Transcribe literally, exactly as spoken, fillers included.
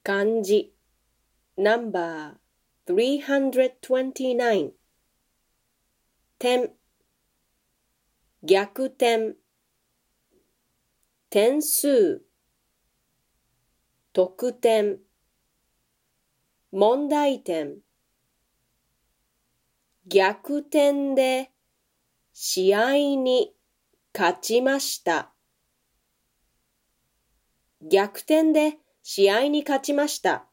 漢字 ナンバーさんびゃくにじゅうきゅう 点逆転点数得点問題点逆転で試合に勝ちました逆転で試合に勝ちました